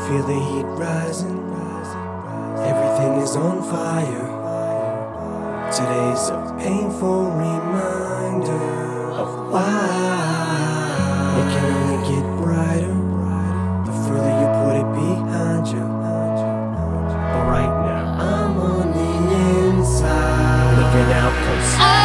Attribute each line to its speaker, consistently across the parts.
Speaker 1: feel the heat rising. Everything is on fire. Today's a painful reminder of why it can only get brighter the further you put it behind you. But right now I'm on the inside, looking out close.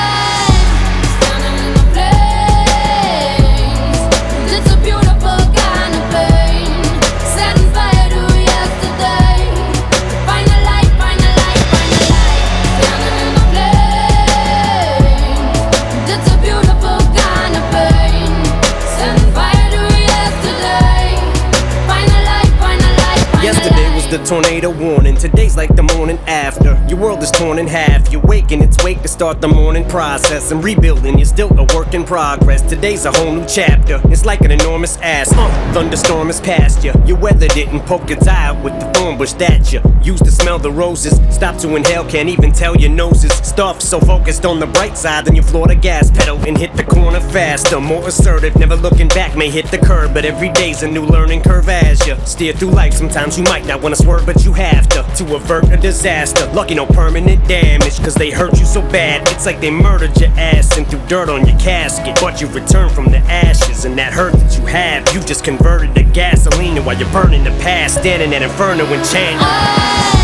Speaker 1: The tornado warning, today's like the morning after. Your world is torn in half. You're waking, it's wake to start the morning process. And rebuilding, you're still a work in progress. Today's a whole new chapter. It's like an enormous ass. Thunderstorm has passed you. Your weather didn't poke its eye out with the thorn bush that you used to smell the roses. Stop to inhale, can't even tell your noses. Stuff so focused on the bright side, then you floor the gas pedal and hit the corner faster. More assertive, never looking back, may hit the curb. But every day's a new learning curve as you steer through life. Sometimes you might not wanna swerve, but you have to avert a disaster. Lucky no permanent damage, cause they hurt you so bad. It's like they murdered your ass and threw dirt on your casket. But you return from the ashes, and that hurt that you have, you just converted to gasoline. And while you're burning the past, standing at inferno and chanting.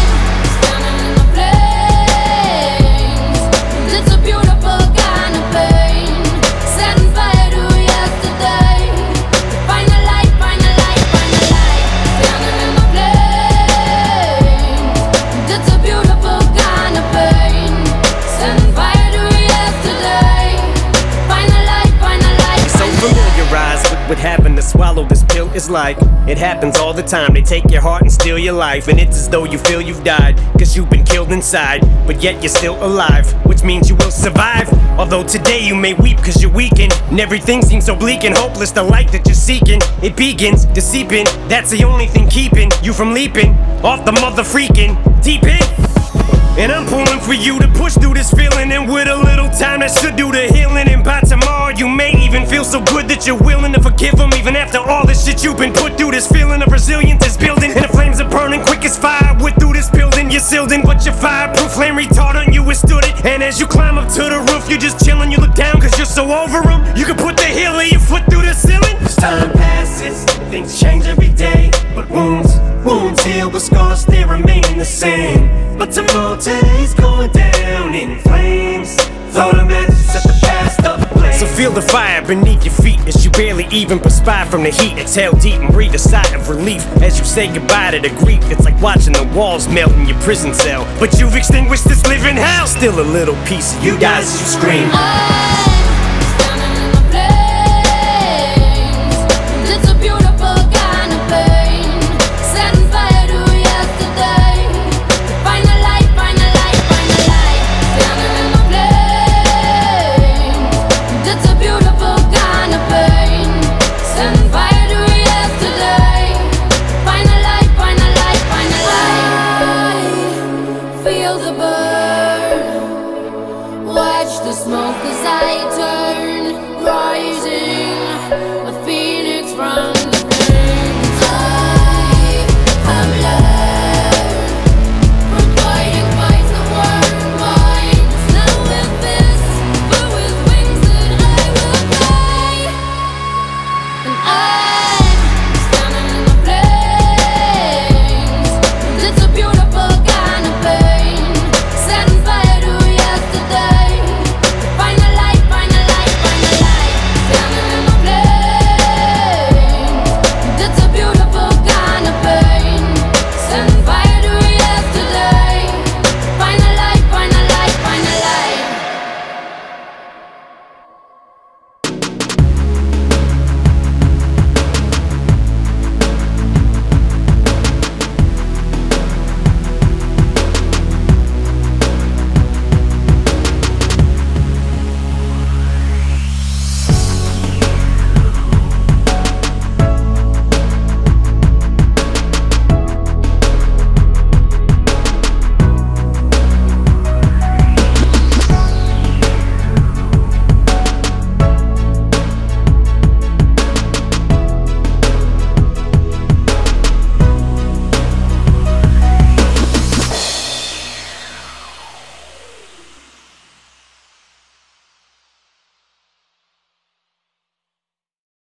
Speaker 1: What happened to swallow this pill is like it happens all the time. They take your heart and steal your life, and it's as though you feel you've died, cause you've been killed inside, but yet you're still alive, which means you will survive. Although today you may weep cause you're weakened, and everything seems so bleak and hopeless. The light that you're seeking, it begins to seep in. That's the only thing keeping you from leaping off the mother freaking deep end. And I'm pulling for you to push through this feeling, and with a little time that should do the healing. And by tomorrow you may even feel so good that you're willing to forgive them, even after all the shit you've been put through. This feeling of resilience is building, and the flames are burning quick as fire. With through this building, you're sealed in, but your fireproof flame retardant, you withstood it. And as you climb up to the roof, you're just chilling. You look down cause you're so over them. You can put the heel of your foot through the ceiling. As time passes, things change every day, but wounds heal, but scars still remain the same. But tomorrow, today's going down in flames. Throw the matches, set the past ablaze. So feel the fire beneath your feet as you barely even perspire from the heat. Exhale deep and breathe a sigh of relief as you say goodbye to the grief. It's like watching the walls melt in your prison cell, but you've extinguished this living hell. Still a little piece of you dies as you scream.